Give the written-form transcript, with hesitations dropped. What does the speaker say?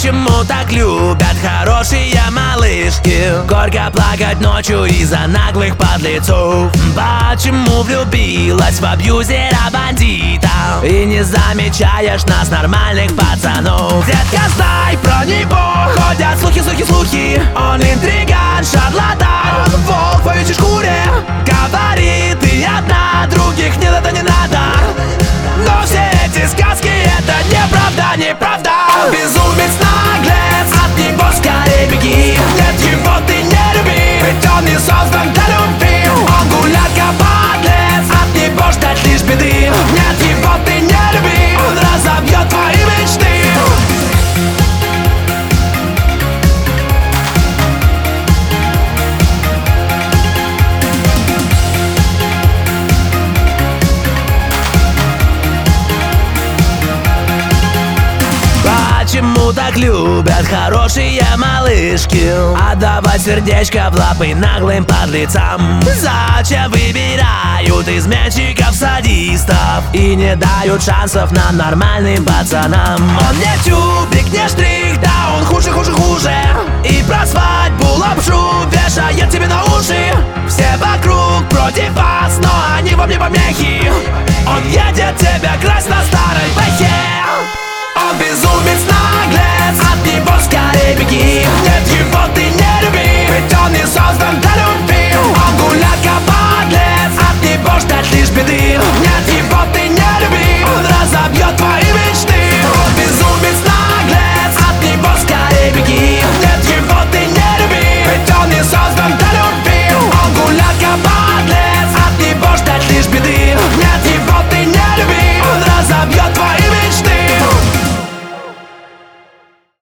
Почему так любят хорошие малышки горько плакать ночью из-за наглых подлецов? Почему влюбилась в абьюзера-бандита и не замечаешь нас, нормальных пацанов? Детка, знай про него, ходят слухи. Он интриган, шарлатан, волк в овечьей шкуре. Говорит, ты одна, других нет, это не надо. Но все эти сказки, это неправда. Безумец, наглец, от него скорее беги. Нет, его ты не люби, ведь он не создан для любви. Он гуляка, подлец, от него ждать лишь беды. Нет, его ты не люби, он разобьет твои мечты. Почему так любят хорошие малышки отдавать сердечко в лапы наглым подлецам? Зачем выбирают изменщиков-садистов и не дают шансов нам, нормальным пацанам? Он не тюбик, не штрих, да он хуже. И про свадьбу лапшу вешает тебе на уши. Все вокруг против вас, но они вам не помехи. Он едет тебя красть на старой бэхе. Он безумец, наглец, от него скорее беги. Нет, его ты не люби, ведь он не